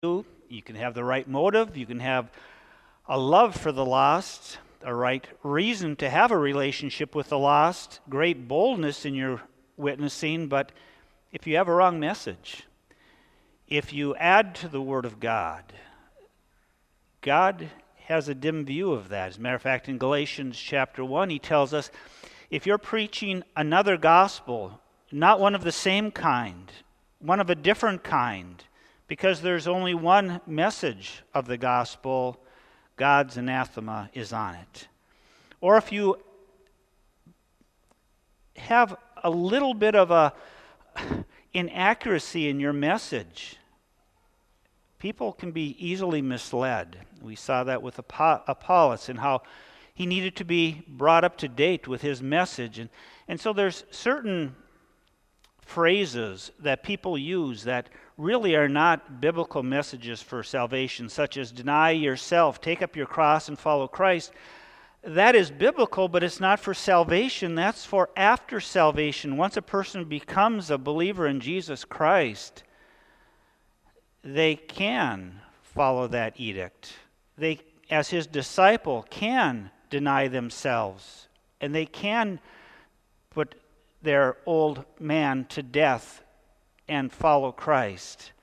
You can have the right motive. You can have a love for the lost, a right reason to have a relationship with the lost, great boldness in your witnessing, but if you have a wrong message, if you add to the Word of God, God has a dim view of that. As a matter of fact, in Galatians chapter 1, he tells us, if you're preaching another gospel, not one of the same kind, one of a different kind, because there's only one message of the gospel, God's anathema is on it. Or if you have a little bit of a inaccuracy in your message, people can be easily misled. We saw that with Apollos and how he needed to be brought up to date with his message. And so there's certain phrases that people use that really are not biblical messages for salvation, such as deny yourself, take up your cross and follow Christ. That is biblical, but it's not for salvation. That's for after salvation. Once a person becomes a believer in Jesus Christ, they can follow that edict. They, as his disciple, can deny themselves, and they can put their old man to death and follow Christ.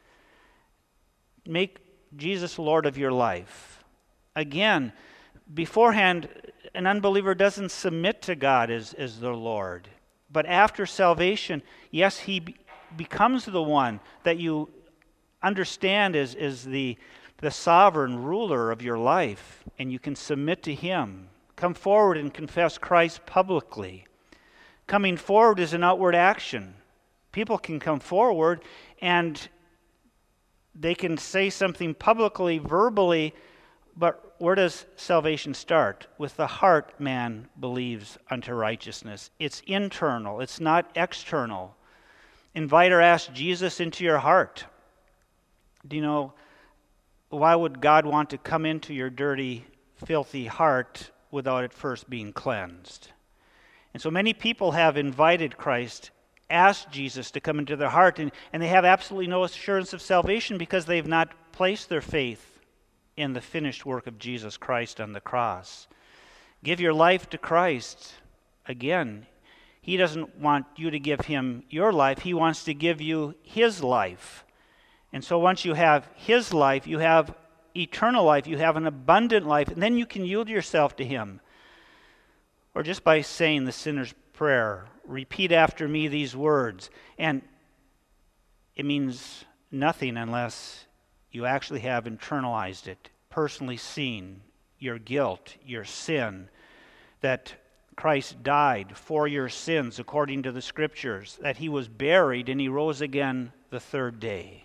Make Jesus Lord of your life. Again, beforehand, an unbeliever doesn't submit to God as their Lord. But after salvation, yes, he becomes the one that you understand as the sovereign ruler of your life, and you can submit to him. Come forward and confess Christ publicly. Coming forward is an outward action. People can come forward and they can say something publicly, verbally, but where does salvation start? With the heart man believes unto righteousness. It's internal, it's not external. Invite or ask Jesus into your heart. Do you know, why would God want to come into your dirty, filthy heart without it first being cleansed? And so many people have invited Christ, asked Jesus to come into their heart, and they have absolutely no assurance of salvation because they've not placed their faith in the finished work of Jesus Christ on the cross. Give your life to Christ. Again, he doesn't want you to give him your life. He wants to give you his life. And so once you have his life, you have eternal life, you have an abundant life, and then you can yield yourself to him. Or just by saying the sinner's prayer, repeat after me these words. And it means nothing unless you actually have internalized it, personally seen your guilt, your sin, that Christ died for your sins according to the Scriptures, that he was buried and he rose again the third day.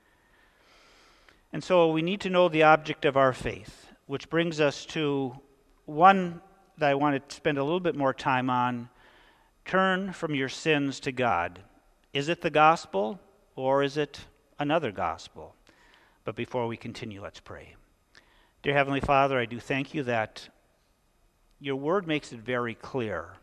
And so we need to know the object of our faith, which brings us to one that I want to spend a little bit more time on. Turn from your sins to God. Is it the gospel or is it another gospel? But before we continue, let's pray. Dear Heavenly Father, I do thank you that your word makes it very clear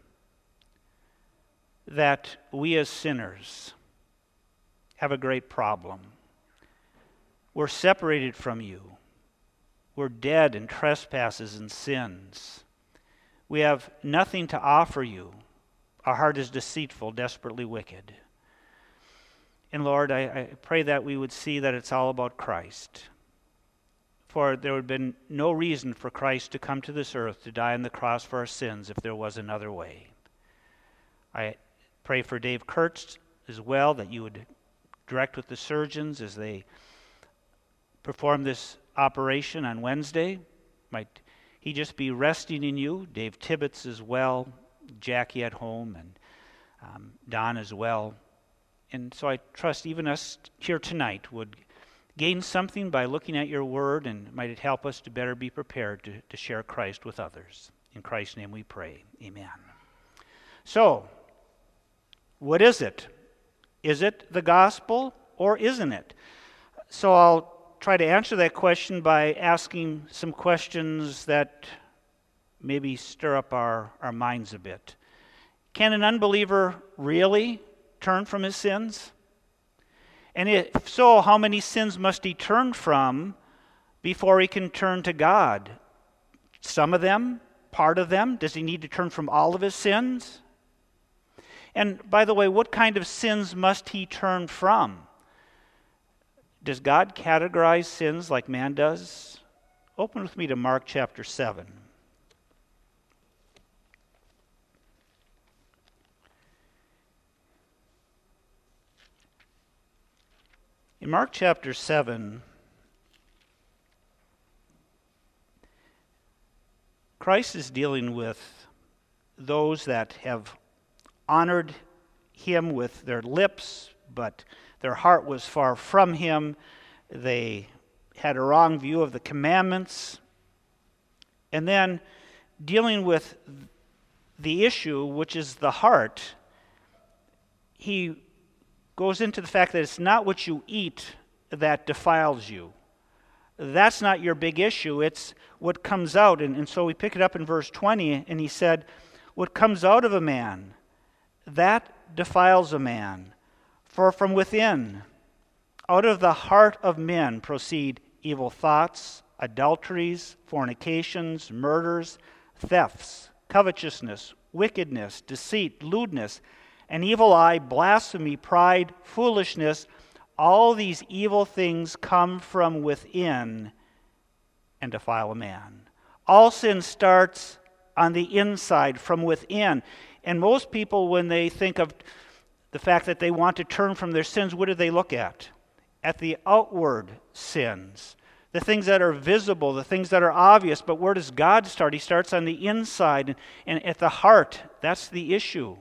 that we as sinners have a great problem. We're separated from you. We're dead in trespasses and sins. We have nothing to offer you. Our heart is deceitful, desperately wicked. And Lord, I pray that we would see that it's all about Christ. For there would have been no reason for Christ to come to this earth to die on the cross for our sins if there was another way. I pray for Dave Kurtz as well, that you would direct with the surgeons as they perform this operation on Wednesday. Might he just be resting in you? Dave Tibbetts as well, Jackie at home, and Don as well. And so I trust even us here tonight would gain something by looking at your word, and might it help us to better be prepared to share Christ with others. In Christ's name we pray. Amen. So, what is it? Is it the gospel or isn't it? So I'll try to answer that question by asking some questions that maybe stir up our minds a bit. Can an unbeliever really turn from his sins? And if so, how many sins must he turn from before he can turn to God? Some of them? Part of them? Does he need to turn from all of his sins? And by the way, what kind of sins must he turn from? Does God categorize sins like man does? Open with me to Mark chapter 7. In Mark chapter 7, Christ is dealing with those that have honored him with their lips, but their heart was far from him. They had a wrong view of the commandments. And then dealing with the issue, which is the heart, he goes into the fact that it's not what you eat that defiles you. That's not your big issue. It's what comes out. And so we pick it up in verse 20, and he said, what comes out of a man, that defiles a man. For from within, out of the heart of men proceed evil thoughts, adulteries, fornications, murders, thefts, covetousness, wickedness, deceit, lewdness, an evil eye, blasphemy, pride, foolishness. All these evil things come from within and defile a man. All sin starts on the inside, from within. And most people, when they think of the fact that they want to turn from their sins, what do they look at? At the outward sins, the things that are visible, the things that are obvious. But where does God start? He starts on the inside and at the heart. That's the issue.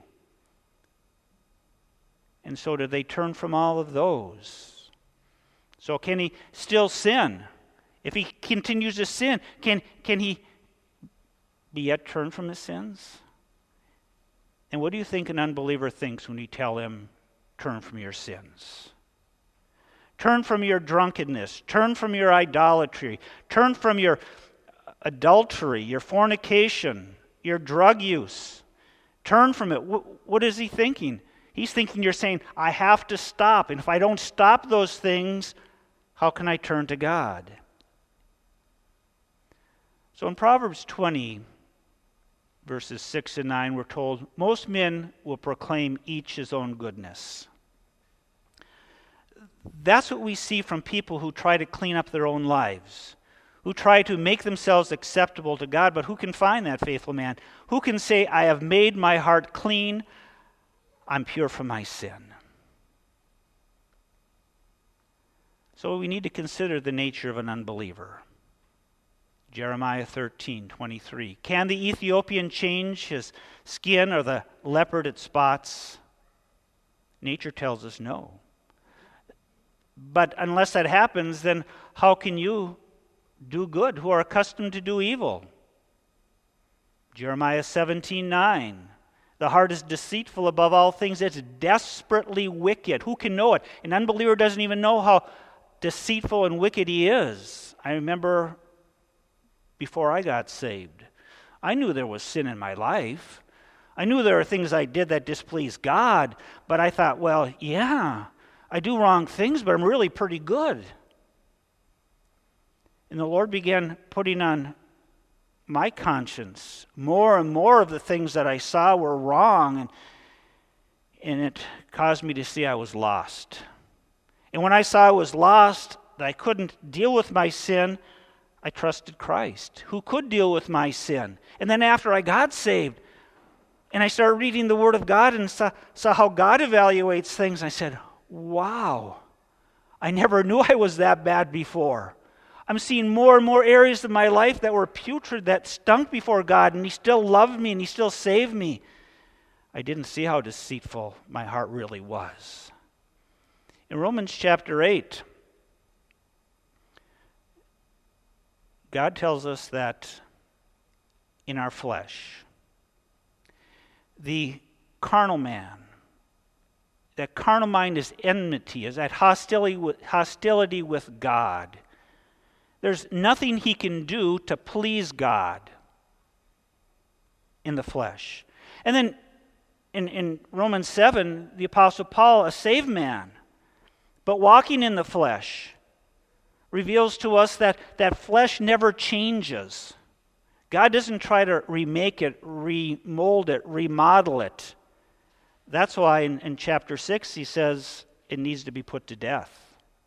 And so do they turn from all of those? So can he still sin? If he continues to sin, can he be yet turned from his sins? And what do you think an unbeliever thinks when you tell him, turn from your sins? Turn from your drunkenness. Turn from your idolatry. Turn from your adultery, your fornication, your drug use. Turn from it. What is he thinking? He's thinking you're saying, I have to stop. And if I don't stop those things, how can I turn to God? So in Proverbs 20, verses 6 and 9, we're told, most men will proclaim each his own goodness. That's what we see from people who try to clean up their own lives, who try to make themselves acceptable to God. But who can find that faithful man? Who can say, I have made my heart clean, I'm pure from my sin? So we need to consider the nature of an unbeliever. Jeremiah 13:23. Can the Ethiopian change his skin or the leopard its spots? Nature tells us no. But unless that happens, then how can you do good who are accustomed to do evil? Jeremiah 17:9. The heart is deceitful above all things. It's desperately wicked. Who can know it? An unbeliever doesn't even know how deceitful and wicked he is. I remember before I got saved, I knew there was sin in my life. I knew there were things I did that displeased God, but I thought, well, yeah, I do wrong things, but I'm really pretty good. And the Lord began putting on my conscience more and more of the things that I saw were wrong, and it caused me to see I was lost. And when I saw I was lost, that I couldn't deal with my sin, I trusted Christ, who could deal with my sin. And then after I got saved, and I started reading the Word of God and saw how God evaluates things, I said, wow, I never knew I was that bad before. I'm seeing more and more areas of my life that were putrid, that stunk before God, and He still loved me and He still saved me. I didn't see how deceitful my heart really was. In Romans chapter 8, God tells us that in our flesh, the carnal man, that carnal mind is enmity, is at hostility with God. There's nothing he can do to please God in the flesh. And then in Romans 7, the Apostle Paul, a saved man, But walking in the flesh reveals to us that flesh never changes. God doesn't try to remake it, remold it, remodel it. That's why in chapter 6 he says it needs to be put to death.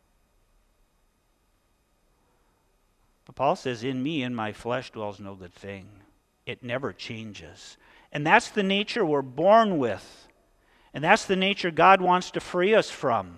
But Paul says, in me, in my flesh, dwells no good thing. It never changes. And that's the nature we're born with. And that's the nature God wants to free us from.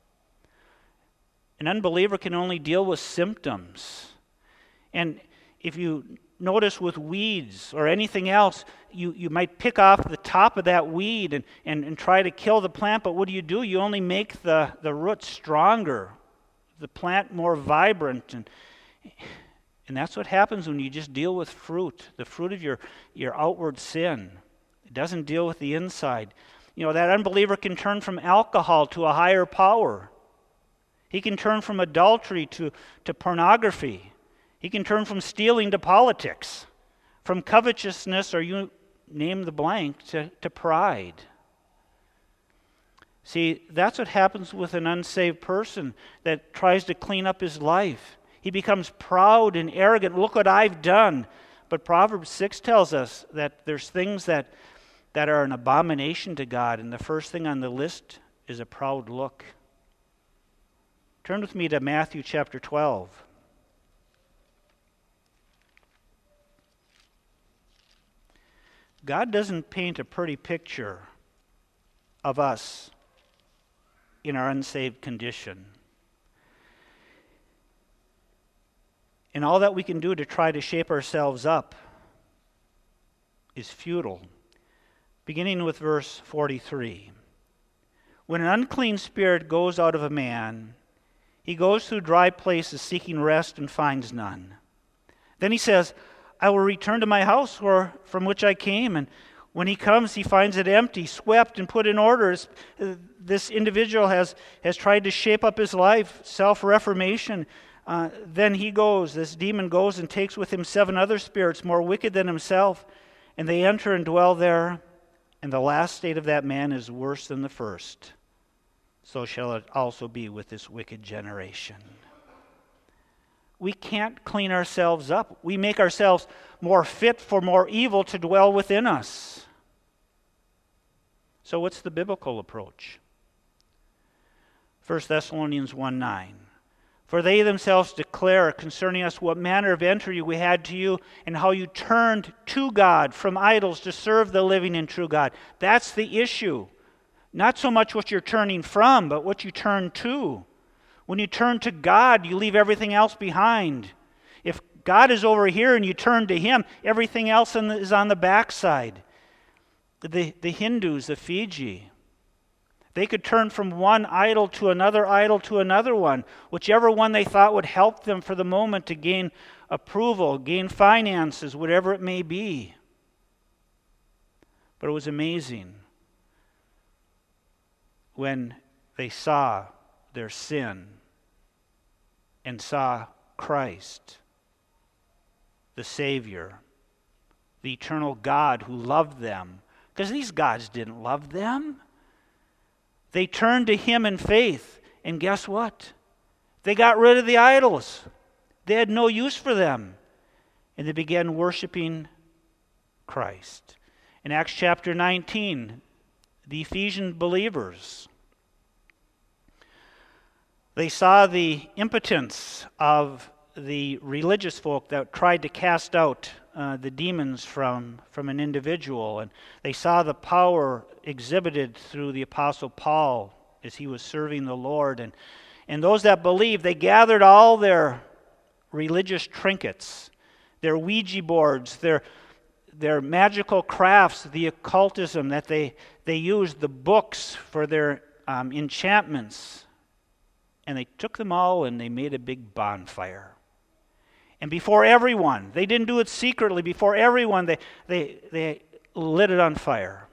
An unbeliever can only deal with symptoms. And if you notice with weeds or anything else, you might pick off the top of that weed and try to kill the plant, but what do? You only make the roots stronger, the plant more vibrant. And that's what happens when you just deal with fruit, the fruit of your outward sin. It doesn't deal with the inside. That unbeliever can turn from alcohol to a higher power. He can turn from adultery to pornography. He can turn from stealing to politics, from covetousness, or you name the blank, to pride. See, that's what happens with an unsaved person that tries to clean up his life. He becomes proud and arrogant. Look what I've done. But Proverbs 6 tells us that there's things that are an abomination to God, and the first thing on the list is a proud look. Turn with me to Matthew chapter 12. God doesn't paint a pretty picture of us in our unsaved condition. And all that we can do to try to shape ourselves up is futile. Beginning with verse 43. When an unclean spirit goes out of a man, he goes through dry places seeking rest and finds none. Then he says, I will return to my house from which I came. And when he comes, he finds it empty, swept, and put in order. This individual has tried to shape up his life, self-reformation. Then this demon goes and takes with him 7 other spirits more wicked than himself, and they enter and dwell there, and the last state of that man is worse than the first. So shall it also be with this wicked generation. We can't clean ourselves up. We make ourselves more fit for more evil to dwell within us. So what's the biblical approach? 1 Thessalonians 1:9. For they themselves declare concerning us what manner of entry we had to you, and how you turned to God from idols to serve the living and true God. That's the issue. Not so much what you're turning from, but what you turn to. When you turn to God, you leave everything else behind. If God is over here and you turn to Him, everything else is on the backside. The Hindus, the Fiji, they could turn from one idol to another one, whichever one they thought would help them for the moment to gain approval, gain finances, whatever it may be. But it was amazing when they saw their sin and saw Christ, the Savior, the eternal God who loved them. Because these gods didn't love them. They turned to Him in faith, and guess what? They got rid of the idols. They had no use for them. And they began worshiping Christ. In Acts chapter 19, the Ephesian believers, they saw the impotence of the religious folk that tried to cast out the demons from an individual. And they saw the power exhibited through the Apostle Paul as he was serving the Lord. And those that believed, they gathered all their religious trinkets, their Ouija boards, their magical crafts, the occultism that they used, the books for their enchantments. And they took them all and they made a big bonfire. And before everyone, they didn't do it secretly, before everyone, they lit it on fire.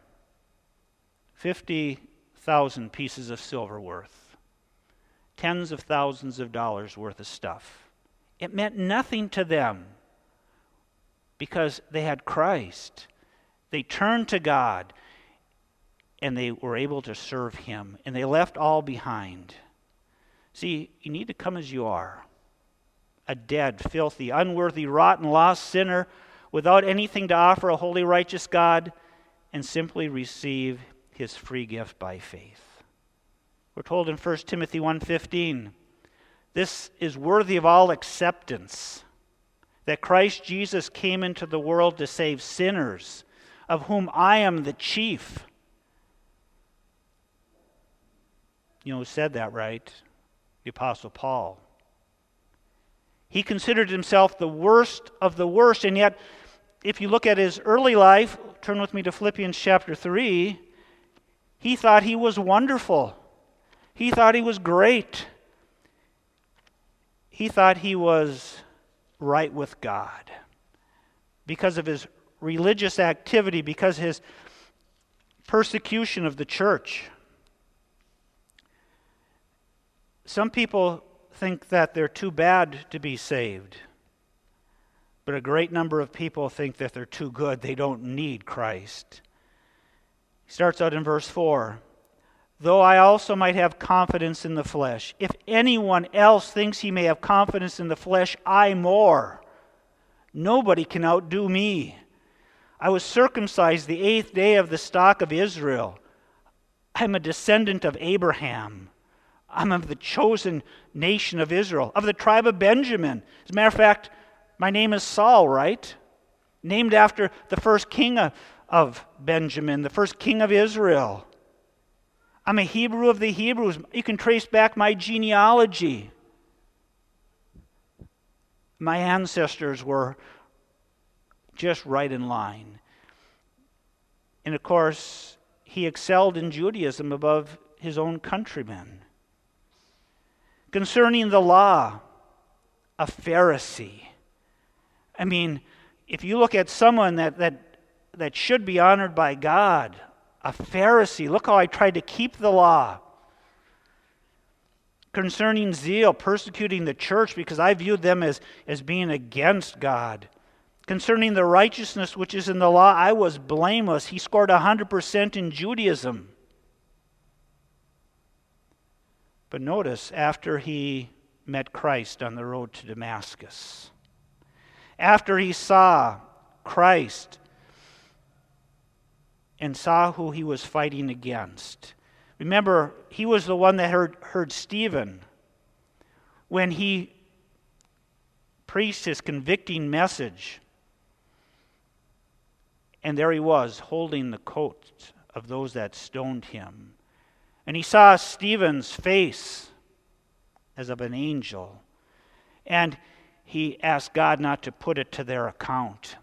50,000 pieces of silver worth. Tens of thousands of dollars worth of stuff. It meant nothing to them because they had Christ. They turned to God and they were able to serve Him. And they left all behind. See, you need to come as you are. A dead, filthy, unworthy, rotten, lost sinner without anything to offer a holy, righteous God, and simply receive his free gift by faith. We're told in 1 Timothy 1:15, this is worthy of all acceptance, that Christ Jesus came into the world to save sinners, of whom I am the chief. You know who said that, right? The Apostle Paul. He considered himself the worst of the worst, and yet, if you look at his early life, turn with me to Philippians chapter 3, he thought he was wonderful. He thought he was great. He thought he was right with God because of his religious activity, because of his persecution of the church. Some people think that they're too bad to be saved, but a great number of people think that they're too good. They don't need Christ. He starts out in verse 4. Though I also might have confidence in the flesh. If anyone else thinks he may have confidence in the flesh, I more. Nobody can outdo me. I was circumcised the 8th day of the stock of Israel. I'm a descendant of Abraham. I'm of the chosen nation of Israel, of the tribe of Benjamin. As a matter of fact, my name is Saul, right? Named after the first king of Benjamin, the first king of Israel. I'm a Hebrew of the Hebrews. You can trace back my genealogy. My ancestors were just right in line. And of course, he excelled in Judaism above his own countrymen. Concerning the law, a Pharisee. I mean, if you look at someone that should be honored by God, a Pharisee, look how I tried to keep the law. Concerning zeal, persecuting the church because I viewed them as being against God. Concerning the righteousness which is in the law, I was blameless. He scored 100% in Judaism. But notice, after he met Christ on the road to Damascus, after he saw Christ and saw who he was fighting against. Remember, he was the one that heard Stephen when he preached his convicting message. And there he was, holding the coat of those that stoned him. And he saw Stephen's face as of an angel. And he asked God not to put it to their account.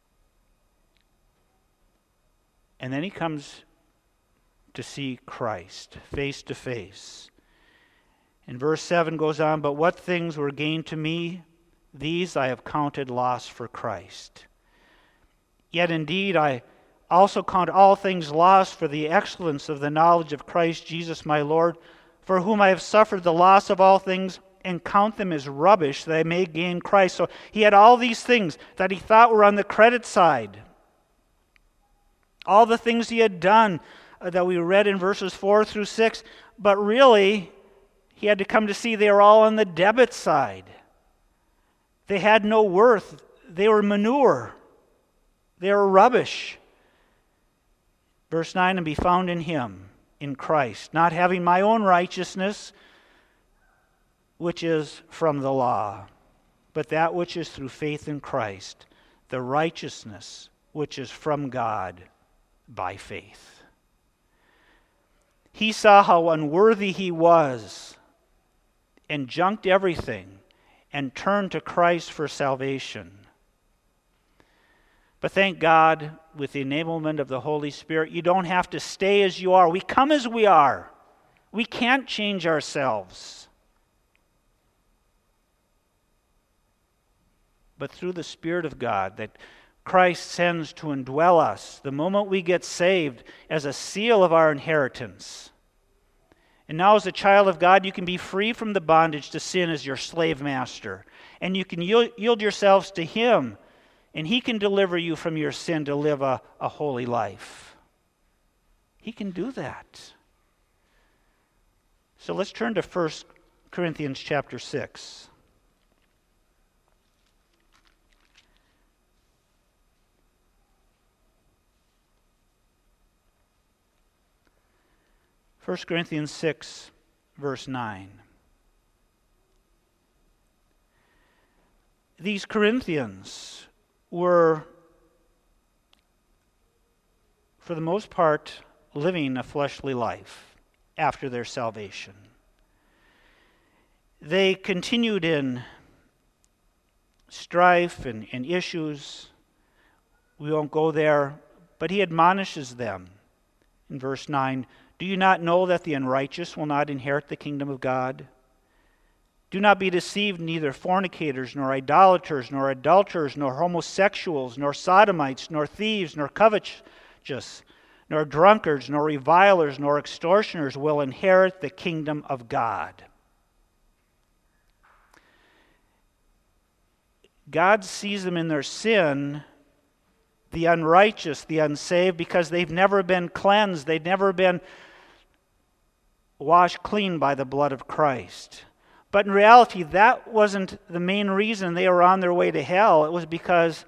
And then he comes to see Christ face to face. And verse 7 goes on, but what things were gained to me, these I have counted loss for Christ. Yet indeed I also count all things lost for the excellence of the knowledge of Christ Jesus my Lord, for whom I have suffered the loss of all things, and count them as rubbish, that I may gain Christ. So he had all these things that he thought were on the credit side. All the things he had done that we read in verses 4 through 6, but really, he had to come to see they were all on the debit side. They had no worth. They were manure. They were rubbish. Verse 9, and be found in him, in Christ, not having my own righteousness, which is from the law, but that which is through faith in Christ, the righteousness which is from God by faith. He saw how unworthy he was and junked everything and turned to Christ for salvation. But thank God, with the enablement of the Holy Spirit, you don't have to stay as you are. We come as we are. We can't change ourselves. But through the Spirit of God that Christ sends to indwell us the moment we get saved as a seal of our inheritance. And now as a child of God, you can be free from the bondage to sin as your slave master. And you can yield yourselves to him, and he can deliver you from your sin to live a holy life. He can do that. So let's turn to 1 Corinthians chapter 6. 1 Corinthians 6, verse 9. These Corinthians were, for the most part, living a fleshly life after their salvation. They continued in strife and issues. We won't go there, but he admonishes them in verse 9, "Do you not know that the unrighteous will not inherit the kingdom of God? Do not be deceived, neither fornicators, nor idolaters, nor adulterers, nor homosexuals, nor sodomites, nor thieves, nor covetous, nor drunkards, nor revilers, nor extortioners will inherit the kingdom of God." God sees them in their sin, the unrighteous, the unsaved, because they've never been cleansed. They've never been washed clean by the blood of Christ. But in reality, that wasn't the main reason they were on their way to hell. It was because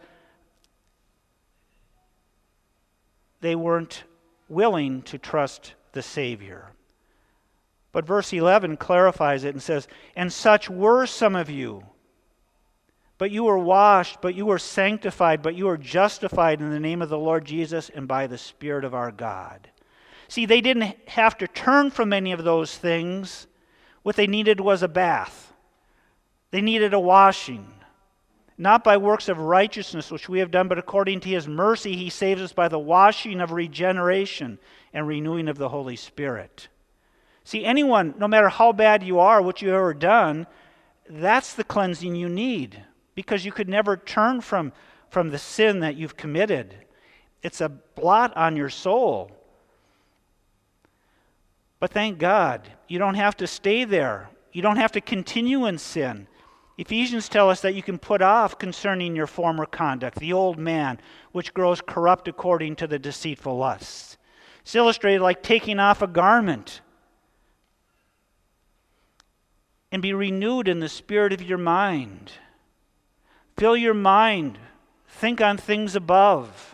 they weren't willing to trust the Savior. But verse 11 clarifies it and says, "And such were some of you. But you were washed, but you were sanctified, but you were justified in the name of the Lord Jesus and by the Spirit of our God." See, they didn't have to turn from any of those things. What they needed was a bath. They needed a washing. Not by works of righteousness which we have done, but according to His mercy He saves us by the washing of regeneration and renewing of the Holy Spirit. See, anyone, no matter how bad you are, what you've ever done, that's the cleansing you need. Because you could never turn from the sin that you've committed. It's a blot on your soul. But thank God, you don't have to stay there. You don't have to continue in sin. Ephesians tell us that you can put off concerning your former conduct, the old man, which grows corrupt according to the deceitful lusts. It's illustrated like taking off a garment. And be renewed in the spirit of your mind. Fill your mind. Think on things above.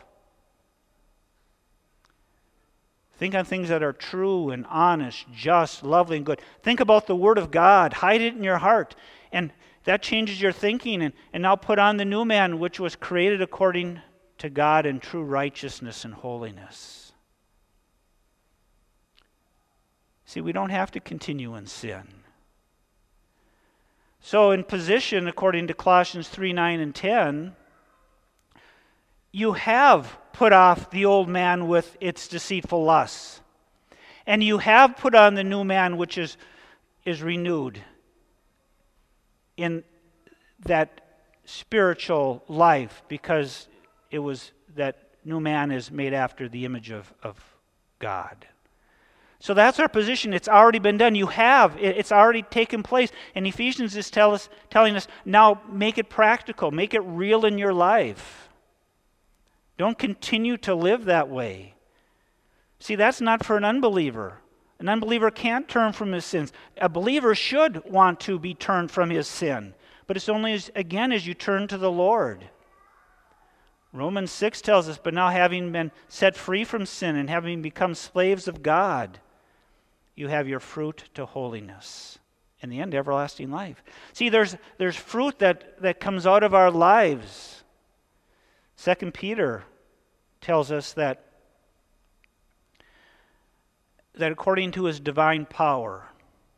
Think on things that are true and honest, just, lovely, and good. Think about the Word of God. Hide it in your heart. And that changes your thinking. And now put on the new man, which was created according to God in true righteousness and holiness. See, we don't have to continue in sin. So in position, according to Colossians 3, 9, and 10, you have put off the old man with its deceitful lusts. And you have put on the new man, which is renewed in that spiritual life, because it was that new man is made after the image of God. So that's our position. It's already been done. You have. It's already taken place. And Ephesians is telling us, now make it practical. Make it real in your life. Don't continue to live that way. See, that's not for an unbeliever. An unbeliever can't turn from his sins. A believer should want to be turned from his sin. But it's only, as you turn to the Lord. Romans 6 tells us, "But now having been set free from sin and having become slaves of God, you have your fruit to holiness. In the end, everlasting life." See, there's fruit that comes out of our lives. 2 Peter tells us that according to His divine power,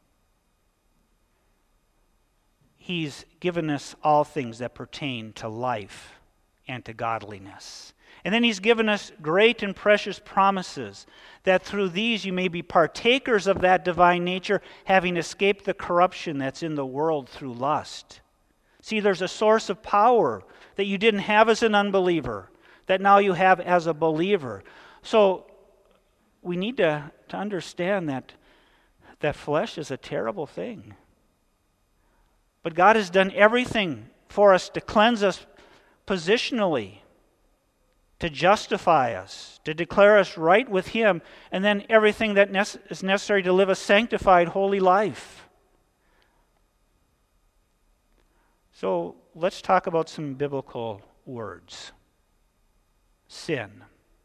He's given us all things that pertain to life and to godliness. And then He's given us great and precious promises that through these you may be partakers of that divine nature, having escaped the corruption that's in the world through lust. See, there's a source of power that you didn't have as an unbeliever, that now you have as a believer. So we need to understand that flesh is a terrible thing. But God has done everything for us to cleanse us positionally, to justify us, to declare us right with Him, and then everything that is necessary to live a sanctified, holy life. So let's talk about some biblical words. Sin.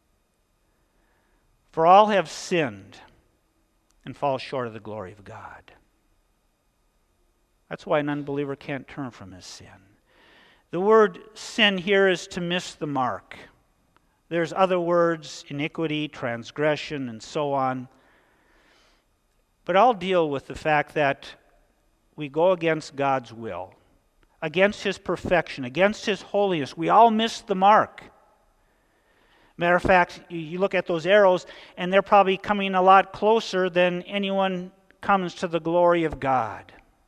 For all have sinned and fall short of the glory of God. That's why an unbeliever can't turn from his sin. The word sin here is to miss the mark. There's other words, iniquity, transgression, and so on. But I'll deal with the fact that we go against God's will, against His perfection, against His holiness. We all miss the mark. Matter of fact, you look at those arrows, and they're probably coming a lot closer than anyone comes to the glory of God.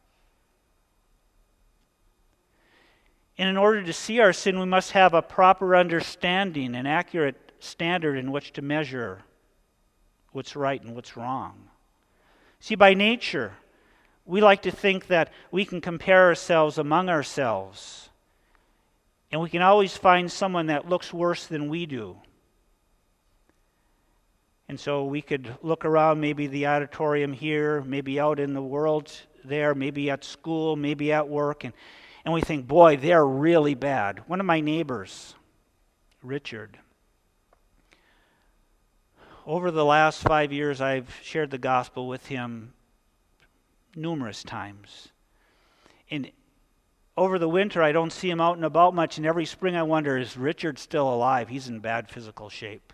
And in order to see our sin, we must have a proper understanding, an accurate standard in which to measure what's right and what's wrong. See, by nature, we like to think that we can compare ourselves among ourselves, and we can always find someone that looks worse than we do. And so we could look around maybe the auditorium here, maybe out in the world there, maybe at school, maybe at work, and we think, boy, they're really bad. One of my neighbors, Richard, over the last 5 years, I've shared the gospel with him numerous times. And over the winter, I don't see him out and about much, and every spring I wonder, is Richard still alive? He's in bad physical shape.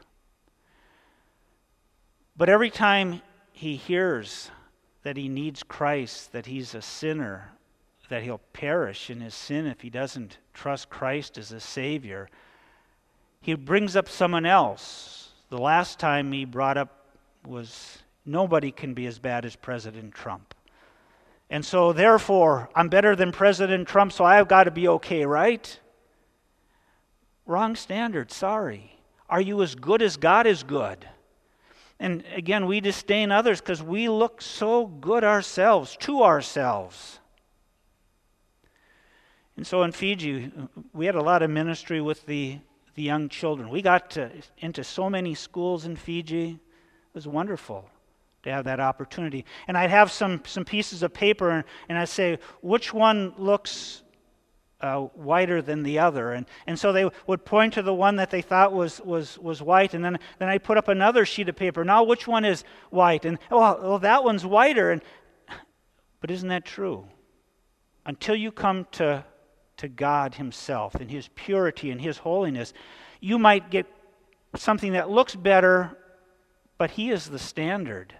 But every time he hears that he needs Christ, that he's a sinner, that he'll perish in his sin if he doesn't trust Christ as a Savior, he brings up someone else. The last time he brought up was, nobody can be as bad as President Trump. And so therefore, I'm better than President Trump, so I've got to be okay, right? Wrong standard, sorry. Are you as good as God is good? And again, we disdain others because we look so good ourselves, to ourselves. And so in Fiji, we had a lot of ministry with the young children. We got into so many schools in Fiji. It was wonderful to have that opportunity. And I'd have some pieces of paper, and I'd say, which one looks whiter than the other? And so they would point to the one that they thought was white, and then I put up another sheet of paper. Now, which one is white? And, well, that one's whiter. But isn't that true? Until you come to God Himself and His purity and His holiness, you might get something that looks better, but He is the standard.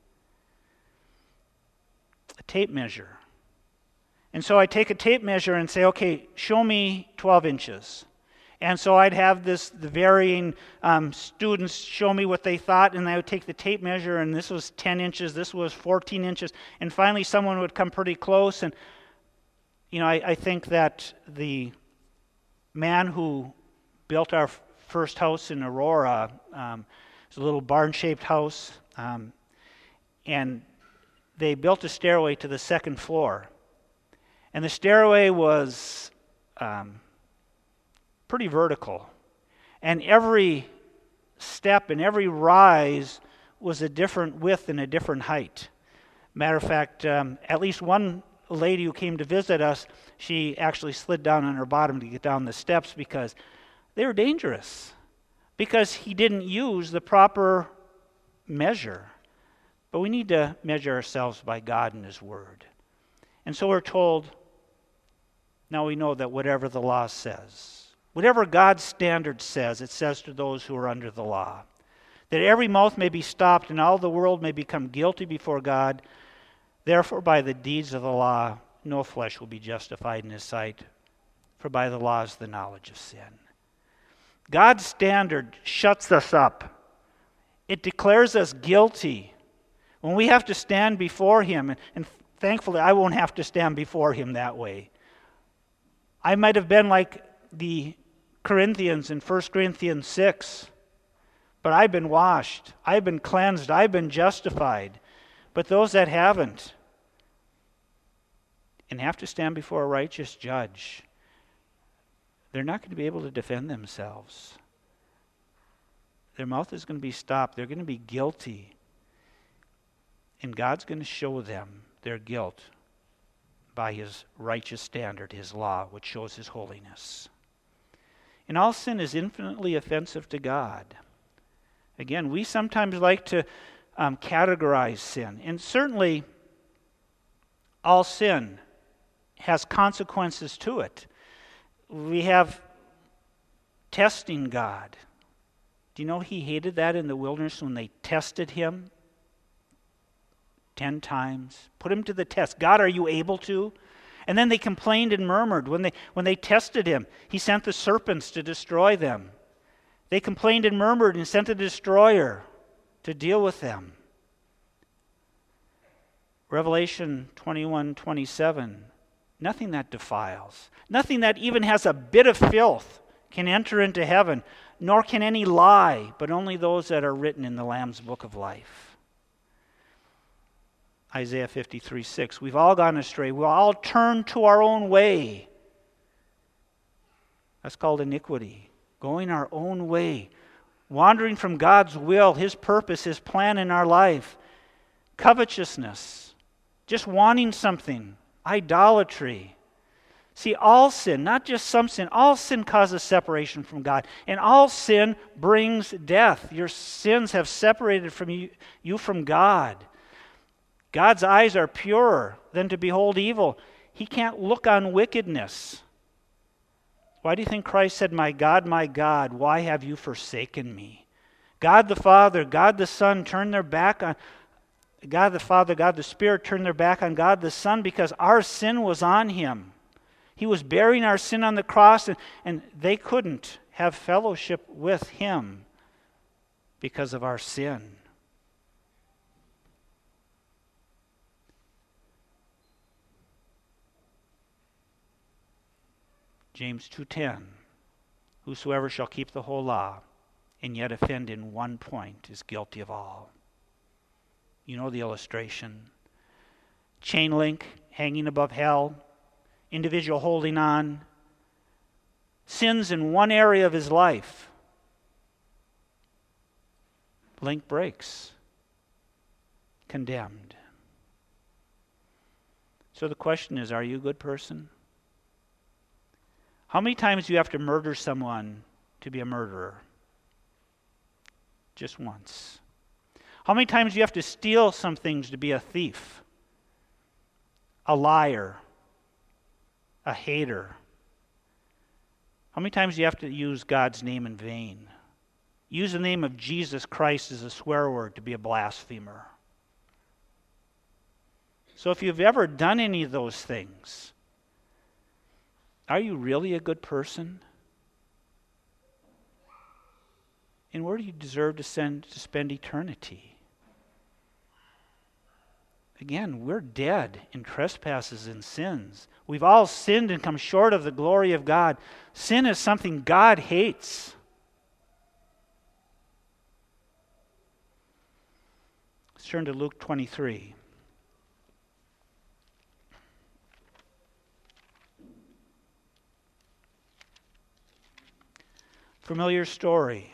A tape measure. And so I take a tape measure and say, okay, show me 12 inches. And so I'd have the varying students show me what they thought, and I would take the tape measure, and this was 10 inches, this was 14 inches, and finally someone would come pretty close, and I think that the man who built our first house in Aurora, it's a little barn-shaped house, and they built a stairway to the second floor. And the stairway was pretty vertical. And every step and every rise was a different width and a different height. Matter of fact, at least one lady who came to visit us, she actually slid down on her bottom to get down the steps because they were dangerous. Because he didn't use the proper measure. But we need to measure ourselves by God and His Word. And so we're told, now we know that whatever the law says, whatever God's standard says, it says to those who are under the law, that every mouth may be stopped and all the world may become guilty before God. Therefore, by the deeds of the law, no flesh will be justified in His sight, for by the law is the knowledge of sin. God's standard shuts us up. It declares us guilty. When we have to stand before Him, and thankfully I won't have to stand before Him that way. I might have been like the Corinthians in 1 Corinthians 6, but I've been washed, I've been cleansed, I've been justified. But those that haven't and have to stand before a righteous judge, they're not going to be able to defend themselves. Their mouth is going to be stopped. They're going to be guilty. And God's going to show them their guilt by his righteous standard, his law, which shows his holiness. And all sin is infinitely offensive to God. Again, we sometimes like to categorize sin. And certainly, all sin has consequences to it. We have testing God. Do you know he hated that in the wilderness when they tested him 10 times? Put him to the test. God, are you able to? And then they complained and murmured. When they tested him, he sent the serpents to destroy them. They complained and murmured and sent a destroyer to deal with them. Revelation 21:27, nothing that defiles, nothing that even has a bit of filth can enter into heaven, nor can any lie, but only those that are written in the Lamb's book of life. Isaiah 53:6, we've all gone astray. We'll all turn to our own way. That's called iniquity. Going our own way. Wandering from God's will, his purpose, his plan in our life. Covetousness. Just wanting something. Idolatry. See, all sin, not just some sin, all sin causes separation from God. And all sin brings death. Your sins have separated from you from God. God's eyes are purer than to behold evil. He can't look on wickedness. Why do you think Christ said, my God, why have you forsaken me? God the Father, God the Son turned their back on God the Father, God the Spirit turned their back on God the Son because our sin was on him. He was bearing our sin on the cross, and they couldn't have fellowship with him because of our sin. James 2:10, whosoever shall keep the whole law and yet offend in one point is guilty of all. You know the illustration. Chain link hanging above hell, individual holding on, sins in one area of his life. Link breaks, condemned. So the question is, are you a good person? How many times do you have to murder someone to be a murderer? Just once. How many times do you have to steal some things to be a thief, a liar, a hater? How many times do you have to use God's name in vain? Use the name of Jesus Christ as a swear word to be a blasphemer. So if you've ever done any of those things, are you really a good person? And where do you deserve to spend eternity? Again, we're dead in trespasses and sins. We've all sinned and come short of the glory of God. Sin is something God hates. Let's turn to Luke 23. Familiar story.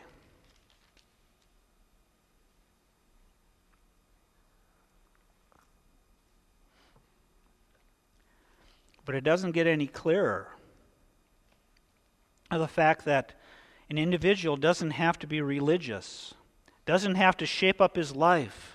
But it doesn't get any clearer of the fact that an individual doesn't have to be religious, doesn't have to shape up his life,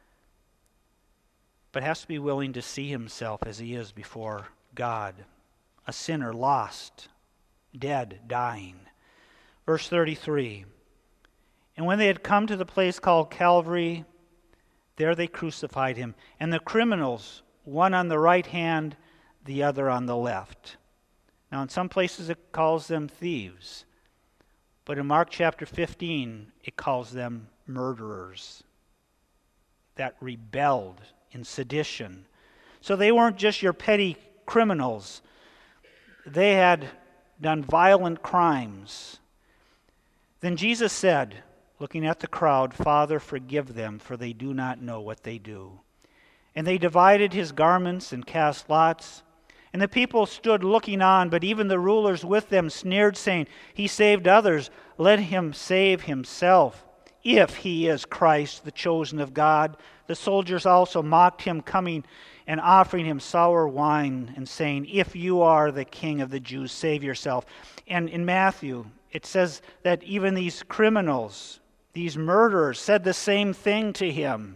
but has to be willing to see himself as he is before God, a sinner lost, dead, dying. Verse 33, and when they had come to the place called Calvary, there they crucified him, and the criminals, one on the right hand, the other on the left. Now in some places it calls them thieves, but in Mark chapter 15 it calls them murderers that rebelled in sedition. So they weren't just your petty criminals. They had done violent crimes. Then Jesus said, looking at the crowd, Father, forgive them, for they do not know what they do. And they divided his garments and cast lots. And the people stood looking on, but even the rulers with them sneered, saying, He saved others, let him save himself, if he is Christ, the chosen of God. The soldiers also mocked him, coming and offering him sour wine and saying, "If you are the King of the Jews, save yourself." And in Matthew, it says that even these criminals, these murderers, said the same thing to him.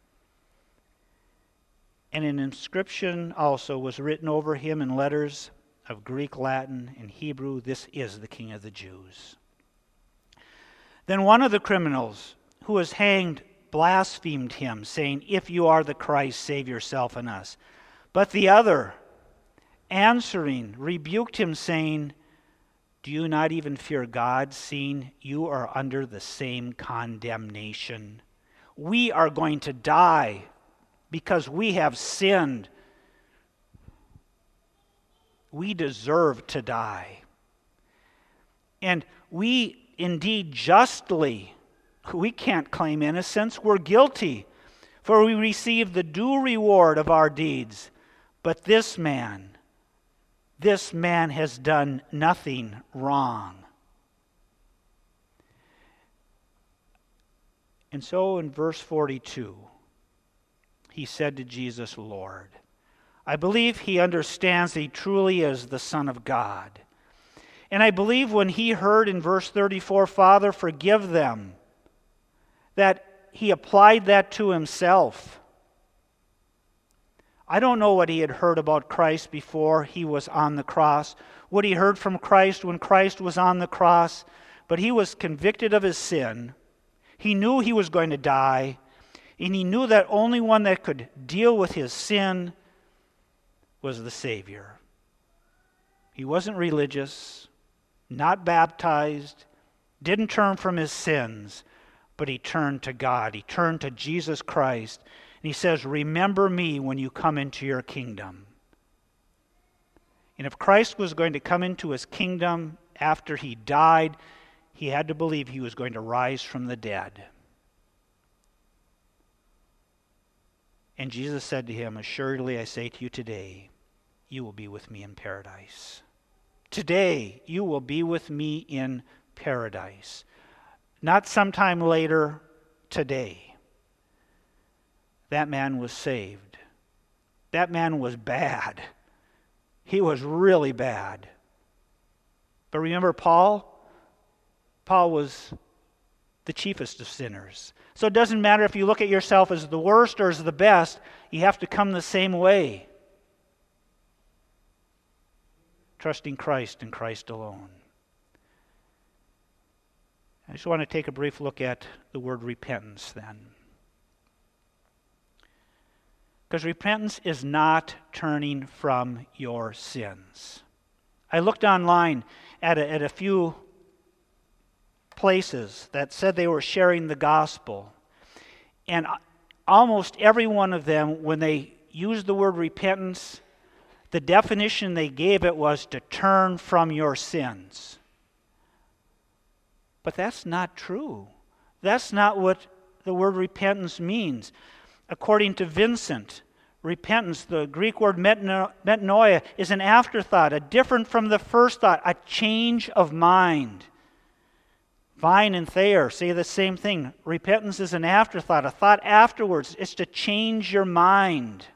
And an inscription also was written over him in letters of Greek, Latin, and Hebrew, "This is the King of the Jews." Then one of the criminals who was hanged blasphemed him, saying, "If you are the Christ, save yourself and us." But the other, answering, rebuked him, saying, "Do you not even fear God, seeing you are under the same condemnation? We are going to die because we have sinned. We deserve to die. And we indeed justly, we can't claim innocence, we're guilty, for we receive the due reward of our deeds. But this man has done nothing wrong." And so in verse 42, he said to Jesus, "Lord." I believe he understands that he truly is the Son of God. And I believe when he heard in verse 34, "Father, forgive them," that he applied that to himself. I don't know what he had heard about Christ before he was on the cross, what he heard from Christ when Christ was on the cross, but he was convicted of his sin. He knew he was going to die, and he knew that only one that could deal with his sin was the Savior. He wasn't religious, not baptized, didn't turn from his sins, but he turned to God. He turned to Jesus Christ. And he says, "Remember me when you come into your kingdom." And if Christ was going to come into his kingdom after he died, he had to believe he was going to rise from the dead. And Jesus said to him, "Assuredly I say to you today, you will be with me in paradise." Today, you will be with me in paradise. Not sometime later, today. That man was saved. That man was bad. He was really bad. But remember Paul? Paul was the chiefest of sinners. So it doesn't matter if you look at yourself as the worst or as the best, you have to come the same way. Trusting Christ and Christ alone. I just want to take a brief look at the word repentance then. Because repentance is not turning from your sins. I looked online at a few places that said they were sharing the gospel. And almost every one of them, when they used the word repentance, the definition they gave it was to turn from your sins. But that's not true. That's not what the word repentance means. According to Vincent, repentance, the Greek word metanoia, is an afterthought, a different from the first thought, a change of mind. Vine and Thayer say the same thing. Repentance is an afterthought, a thought afterwards. It's to change your mind.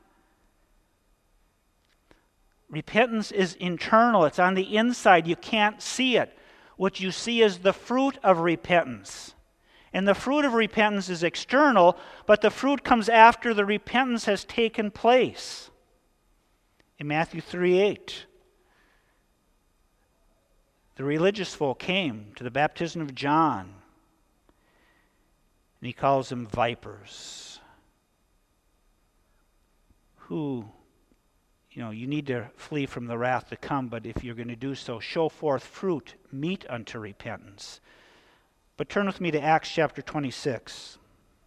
Repentance is internal. It's on the inside. You can't see it. What you see is the fruit of repentance. And the fruit of repentance is external, but the fruit comes after the repentance has taken place. In Matthew 3:8, the religious folk came to the baptism of John, and he calls them vipers. You need to flee from the wrath to come, but if you're going to do so, show forth fruit, meet unto repentance. But turn with me to Acts chapter 26.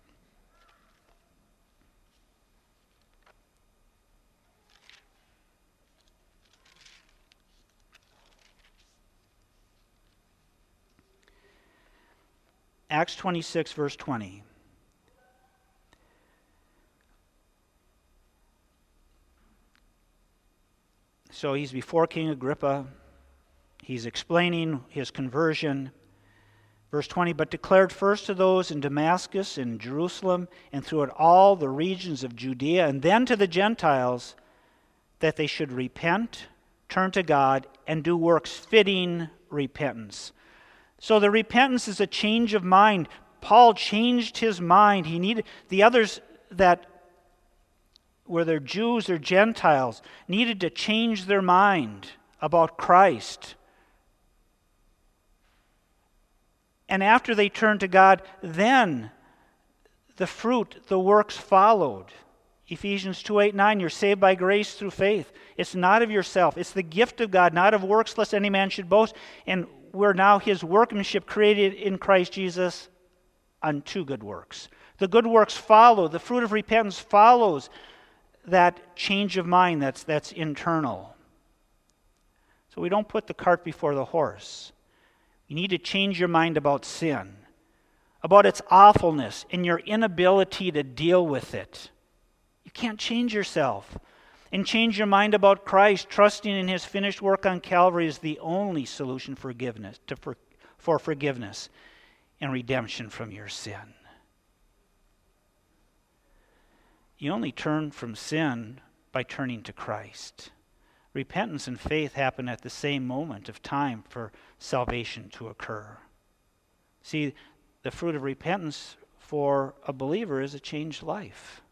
Acts 26, verse 20. So he's before King Agrippa. He's explaining his conversion. Verse 20, but declared first to those in Damascus and Jerusalem and throughout all the regions of Judea, and then to the Gentiles, that they should repent, turn to God, and do works fitting repentance. So the repentance is a change of mind. Paul changed his mind. He needed the others that whether Jews or Gentiles needed to change their mind about Christ. And after they turned to God, then the fruit, the works followed. Ephesians 2:8-9, you're saved by grace through faith. It's not of yourself. It's the gift of God, not of works, lest any man should boast. And we're now his workmanship created in Christ Jesus unto good works. The good works follow. The fruit of repentance follows that change of mind that's internal. So we don't put the cart before the horse. You need to change your mind about sin, about its awfulness and your inability to deal with it. You can't change yourself. And change your mind about Christ. Trusting in his finished work on Calvary is the only solution for forgiveness and redemption from your sin. You only turn from sin by turning to Christ. Repentance and faith happen at the same moment of time for salvation to occur. See, the fruit of repentance for a believer is a changed life.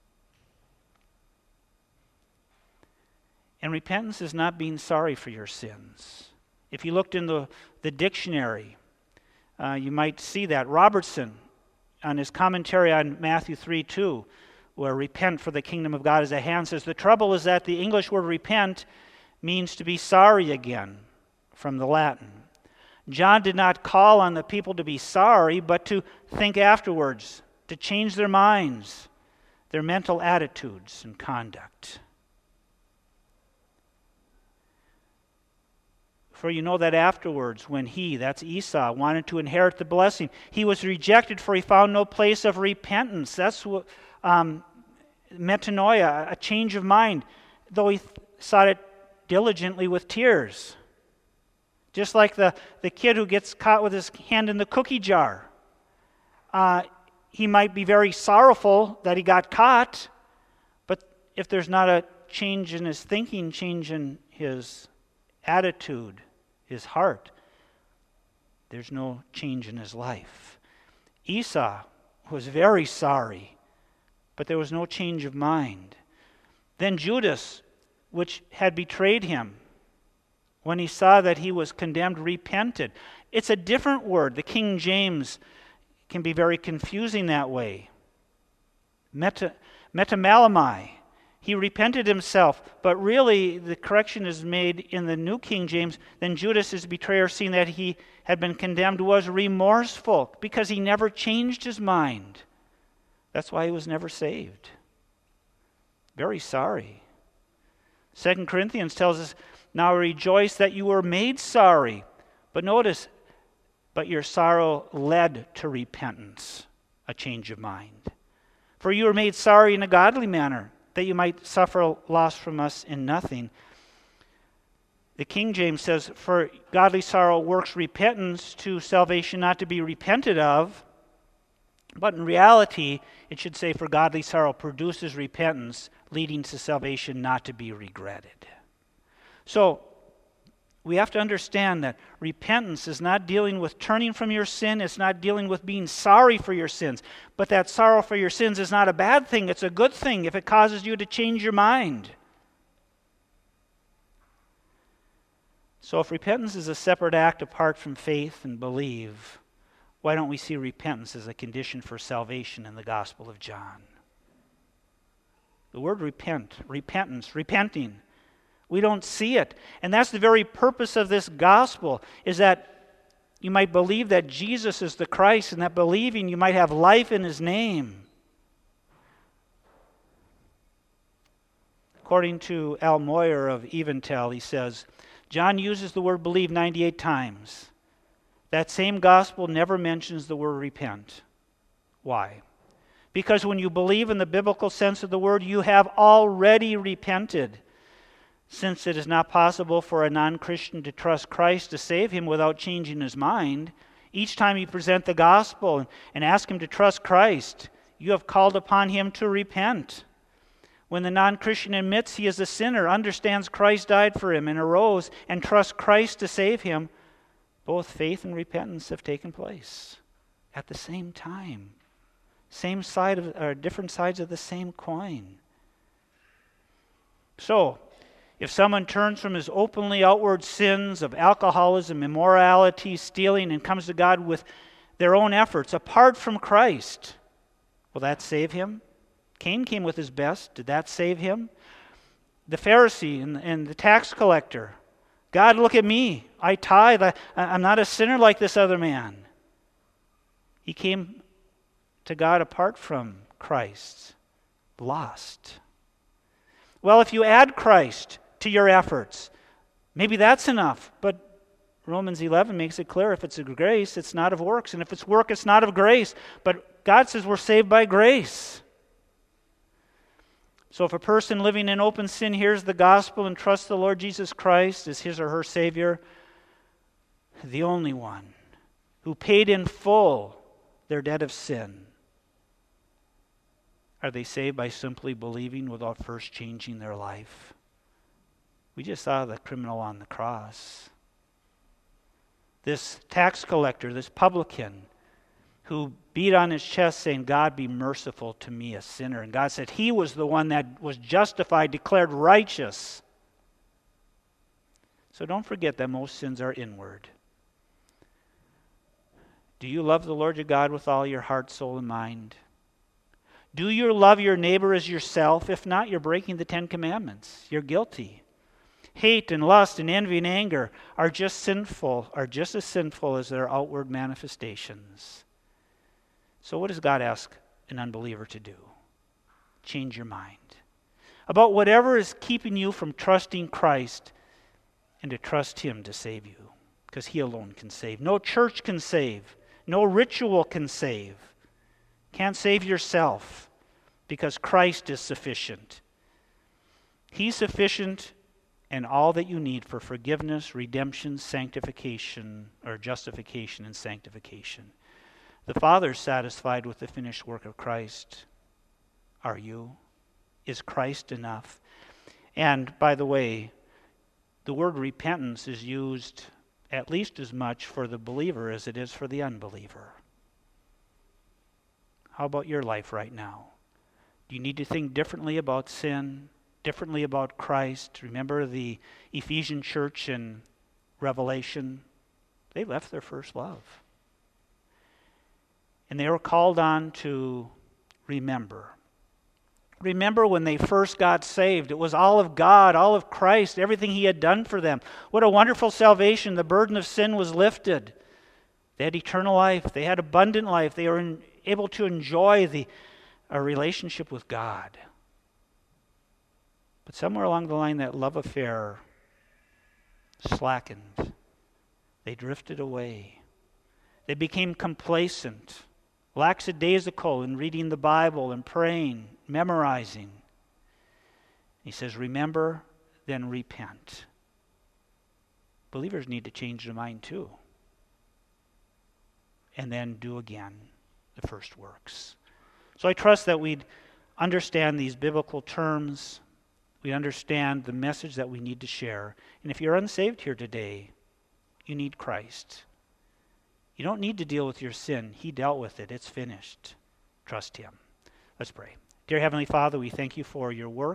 And repentance is not being sorry for your sins. If you looked in the dictionary, you might see that. Robertson, on his commentary on Matthew 3:2, where repent for the kingdom of God is at hand, says, the trouble is that the English word repent means to be sorry again, from the Latin. John did not call on the people to be sorry, but to think afterwards, to change their minds, their mental attitudes and conduct. For you know that afterwards, when he, that's Esau, wanted to inherit the blessing, he was rejected, for he found no place of repentance. That's what metanoia, a change of mind, though he sought it diligently with tears. Just like the kid who gets caught with his hand in the cookie jar. He might be very sorrowful that he got caught, but if there's not a change in his thinking, change in his attitude, his heart, there's no change in his life. Esau was very sorry, but there was no change of mind. Then Judas, which had betrayed him, when he saw that he was condemned, repented. It's a different word. The King James can be very confusing that way. Metamalami. He repented himself, but really the correction is made in the New King James. Then Judas, his betrayer, seeing that he had been condemned, was remorseful because he never changed his mind. That's why he was never saved. Very sorry. 2 Corinthians tells us, now rejoice that you were made sorry. But notice, but your sorrow led to repentance, a change of mind. For you were made sorry in a godly manner, that you might suffer loss from us in nothing. The King James says, for godly sorrow works repentance to salvation not to be repented of. But in reality, it should say, for godly sorrow produces repentance, leading to salvation not to be regretted. So, we have to understand that repentance is not dealing with turning from your sin. It's not dealing with being sorry for your sins. But that sorrow for your sins is not a bad thing. It's a good thing if it causes you to change your mind. So if repentance is a separate act apart from faith and believe, why don't we see repentance as a condition for salvation in the Gospel of John? The word repent, repentance, repenting, we don't see it. And that's the very purpose of this gospel, is that you might believe that Jesus is the Christ, and that believing you might have life in his name. According to Al Moyer of Eventel, he says, John uses the word believe 98 times. That same gospel never mentions the word repent. Why? Because when you believe in the biblical sense of the word, you have already repented. Since it is not possible for a non-Christian to trust Christ to save him without changing his mind, Each time you present the gospel and ask him to trust Christ, you have called upon him to repent. When the non-Christian admits he is a sinner, understands Christ died for him and arose, and trusts Christ to save him, both faith and repentance have taken place at the same time. Same side of, or different sides of the same coin. So, if someone turns from his openly outward sins of alcoholism, immorality, stealing, and comes to God with their own efforts, apart from Christ, will that save him? Cain came with his best. Did that save him? The Pharisee and the tax collector. God, look at me. I tithe. I'm not a sinner like this other man. He came to God apart from Christ. Lost. Well, if you add Christ to your efforts, maybe that's enough. But Romans 11 makes it clear, if it's of grace, it's not of works. And if it's work, it's not of grace. But God says we're saved by grace. So if a person living in open sin hears the gospel and trusts the Lord Jesus Christ as his or her Savior, the only one who paid in full their debt of sin, are they saved by simply believing without first changing their life? We just saw the criminal on the cross. This tax collector, this publican, who beat on his chest saying, God, be merciful to me, a sinner. And God said he was the one that was justified, declared righteous. So don't forget that most sins are inward. Do you love the Lord your God with all your heart, soul, and mind? Do you love your neighbor as yourself? If not, you're breaking the 10 Commandments. You're guilty. Hate and lust and envy and anger are just as sinful as their outward manifestations. So what does God ask an unbeliever to do? Change your mind about whatever is keeping you from trusting Christ and to trust him to save you, because he alone can save. No church can save. No ritual can save. Can't save yourself, because Christ is sufficient. He's sufficient and all that you need for forgiveness, redemption, sanctification, or justification and sanctification. The Father is satisfied with the finished work of Christ. Are you? Is Christ enough? And by the way, the word repentance is used at least as much for the believer as it is for the unbeliever. How about your life right now? Do you need to think differently about sin, differently about Christ? Remember the Ephesian church in Revelation? They left their first love. And they were called on to remember. Remember when they first got saved. It was all of God, all of Christ, everything he had done for them. What a wonderful salvation. The burden of sin was lifted. They had eternal life. They had abundant life. They were able to enjoy a relationship with God. But somewhere along the line, that love affair slackened. They drifted away. They became complacent, lackadaisical in reading the Bible and praying, memorizing. He says, remember, then repent. Believers need to change their mind too. And then do again the first works. So I trust that we'd understand these biblical terms. We understand the message that we need to share. And if you're unsaved here today, you need Christ. You don't need to deal with your sin. He dealt with it. It's finished. Trust him. Let's pray. Dear Heavenly Father, we thank you for your work.